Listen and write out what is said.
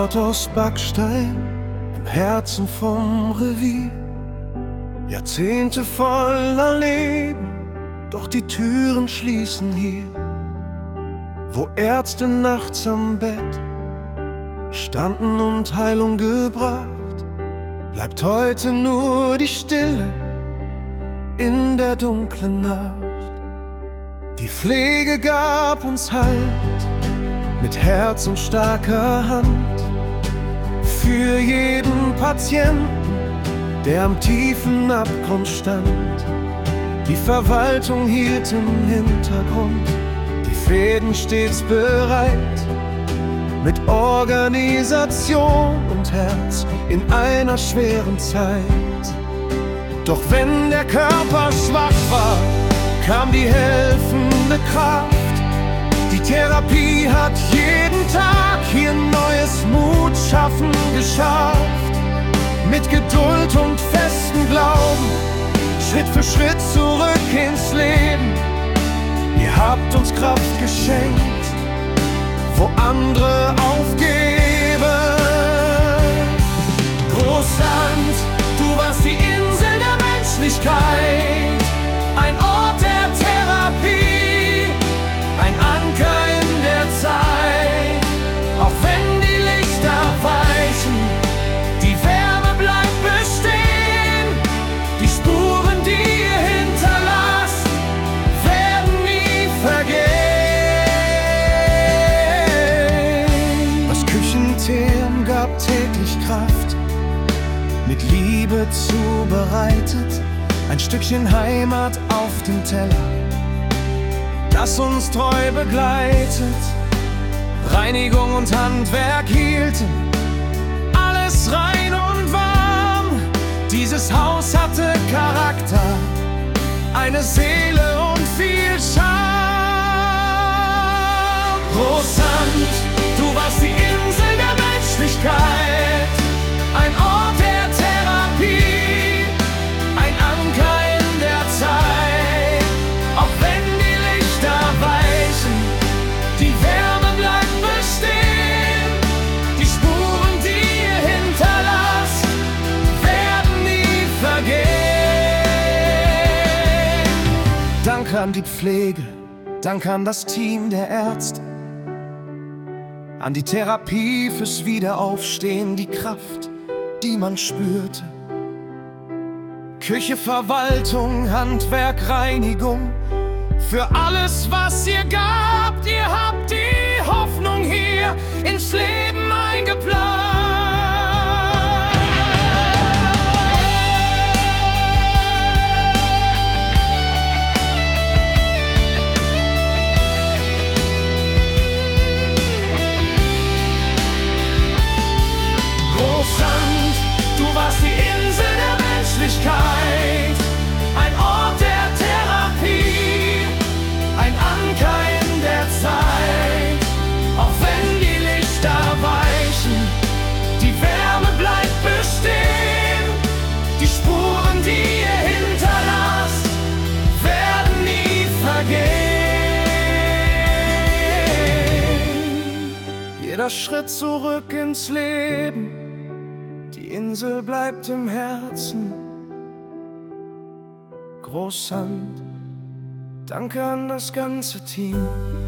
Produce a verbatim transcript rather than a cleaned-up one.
Ort aus Backstein, im Herzen vom Revier. Jahrzehnte voller Leben, doch die Türen schließen hier. Wo Ärzte nachts am Bett standen und Heilung gebracht, bleibt heute nur die Stille in der dunklen Nacht. Die Pflege gab uns Halt mit Herz und starker Hand für jeden Patienten, der am tiefen Abgrund stand. Die Verwaltung hielt im Hintergrund, die Fäden stets bereit, mit Organisation und Herz in einer schweren Zeit. Doch wenn der Körper schwach war, kam die helfende Kraft. Die Therapie hat jeden Tag hier neues Mutschaffen geschafft. Mit Geduld und festem Glauben, Schritt für Schritt zurück ins Leben. Ihr habt uns Kraft geschenkt, wo andere aufgeben. Großland, du warst die Insel der Menschlichkeit, ein Ort der Therapie, ein Anker in der Zeit. Auch wenn die Lichter weichen, die Wärme bleibt bestehen. Die Spuren, die ihr hinterlasst, werden nie vergehen. Das Küchenthemen gab täglich Kraft, mit Liebe zubereitet, ein Stückchen Heimat auf dem Teller, das uns treu begleitet. Reinigung und Handwerk hielten alles rein und warm. Dieses Haus hatte Charakter, eine Seele und viel Charme. Großland, du warst die Insel der Menschlichkeit, ein Ort der Therapie, ein Anker in der Zeit. Auch wenn die Lichter weichen, die Wärme bleibt bestehen. Die Spuren, die ihr hinterlasst, werden nie vergehen. Danke an die Pflege, danke an das Team der Ärzte, an die Therapie fürs Wiederaufstehen, die Kraft, die man spürte. Küche, Verwaltung, Handwerk, Reinigung, für alles, was ihr gabt. Ihr habt die Hoffnung hier ins Leben eingeplant. Großland, du warst die Insel der Menschlichkeit, ein Ort der Therapie, ein Anker in der Zeit. Auch wenn die Lichter weichen, die Wärme bleibt bestehen. Die Spuren, die ihr hinterlasst, werden nie vergehen. Jeder Schritt zurück ins Leben, die Insel bleibt im Herzen. Großland, danke an das ganze Team.